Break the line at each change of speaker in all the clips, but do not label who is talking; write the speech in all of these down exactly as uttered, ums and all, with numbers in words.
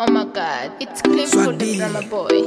Oh my god, it's clean for the drama boy.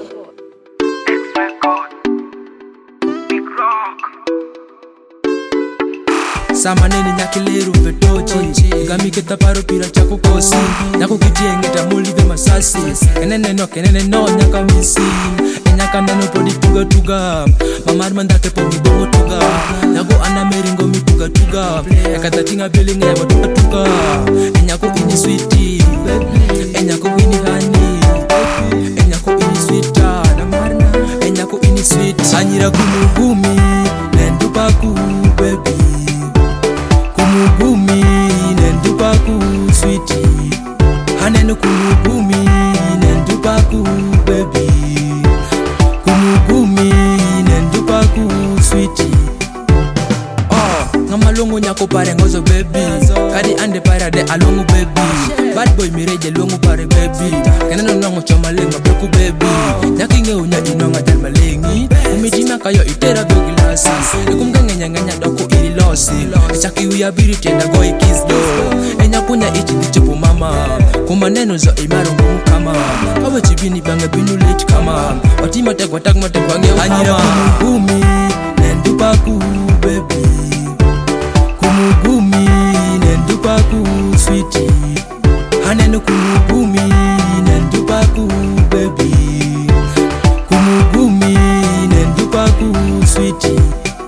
Samaneni nyakileru vetochi Gami kita paru pira chaku kosi Nyaku kijienge tamulive masasi Kenene no kenene no nyaka misi Enyaka neno podi tuga tuga Mamar mandake pongi bongo tuga Nyaku ana meringo mi tuga tuga Ekata tinga bilinga ya watuka tuga Enyaku ini sweetie Enyaku ini honey Enyaku ini sweeta Enyaku ini sweet Anyira kumugumi Nendupaku baby Kumugumi nendupaku sweetie Hanenu kumugumi nendupaku baby Kumugumi nendupaku sweetie Oh, ngamalongo nyako pare ngozo baby Kadi ande pare de alongo baby Bad boy mireje longo pare baby Keneno nongo choma lenga beku baby Nyakinge unya inonga del malengi Umijima kayo itera vyogilasi Nikumgenge nyanganya doko ili losi Chaki uyabiri tenda go ikis do Enya kunya ichi kichipu mama Kumaneno zo imaro ngumu kama Kawe chibini bange binu late kama Watima tegwa tagma tegwa nge Anyira kumugumi nendupaku baby Kumugumi nendupaku sweetie Hanenu kumugumi nendupaku baby Kumugumi nendupaku sweetie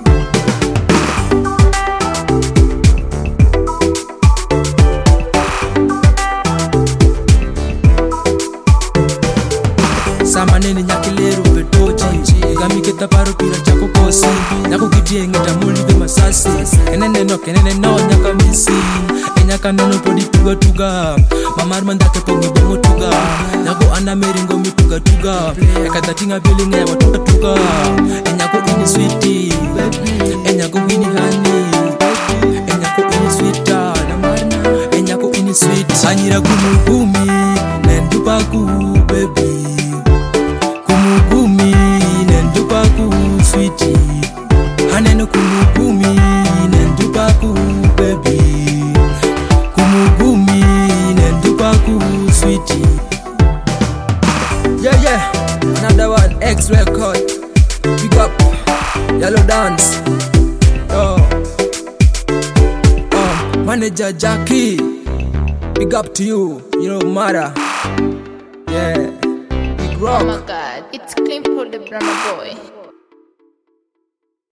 Samaneni nyakileru vetochi Gami kita paru pira chako kosi Nyaku kijienge tamulive masasi Kenene no kenene no nyaka misi Enyaka neno podi tuga tuga Mamar mandake pongi bongo tuga Nyaku ana meringo mi tuga tuga Ekata tinga bilinga ya watuka tuga Enyaku ini sweetie Enyaku ini honey Enyaku ini sweeta Enyaku ini sweet Anyira kumugumi nendupaku baby Kumugumi nendupaku sweetie Hanenu kumugumi nendupaku baby Kumugumi nendupaku sweetie Yeah yeah, another one, X record. Big up, Yellow Dance. Oh, oh, Manager Jackie. Big up to you, you know Mara. Yeah, Big Rock.
Oh my god, it's clean for the drama boy.